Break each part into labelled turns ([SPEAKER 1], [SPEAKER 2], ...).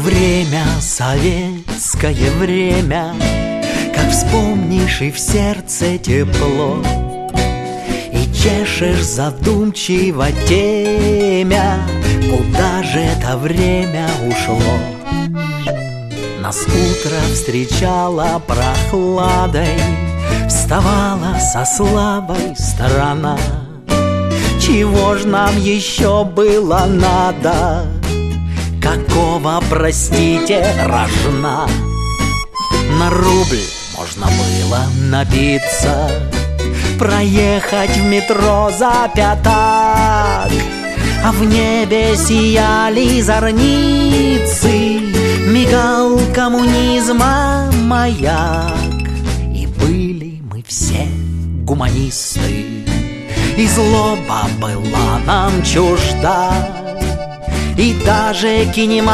[SPEAKER 1] время, советское время, как вспомнишь, и в сердце тепло, и чешешь задумчиво темя, куда же это время ушло. Нас утро встречало прохладой, вставала со славой страна. Чего ж нам еще было надо? Какого, простите, рожна? На рубль можно было напиться, проехать в метро за пятак, а в небе сияли зорницы, мигал коммунизма маяк. И были мы все гуманисты, и злоба была нам чужда, и даже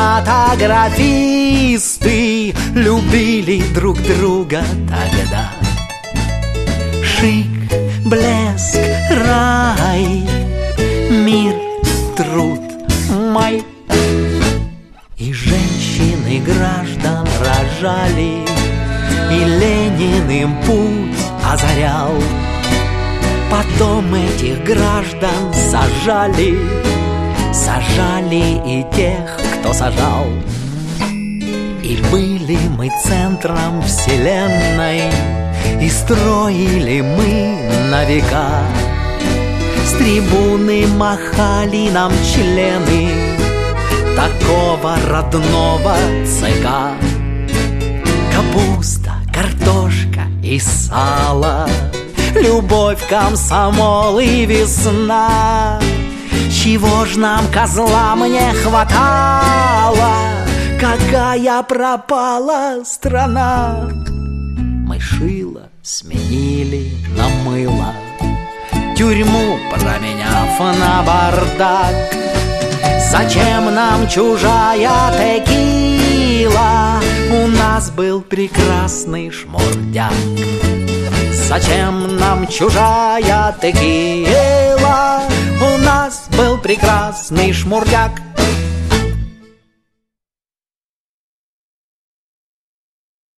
[SPEAKER 1] кинематографисты любили друг друга тогда. Шик, блеск, рай, мир, труд, май. И женщины граждан рожали, и Ленин им путь озарял. Потом этих граждан сажали, сажали и тех, кто сажал. И были мы центром вселенной, и строили мы на века. С трибуны махали нам члены такого родного ЦК. Капуста, картошка и сало, любовь, комсомол и весна. Чего ж нам, козлам, не хватало? Какая пропала страна? Мы шило сменили на мыло, тюрьму променяв на бардак. Зачем нам чужая текила? У нас был прекрасный шмурдяк. Зачем нам чужая текила? У нас был прекрасный шмурдяк.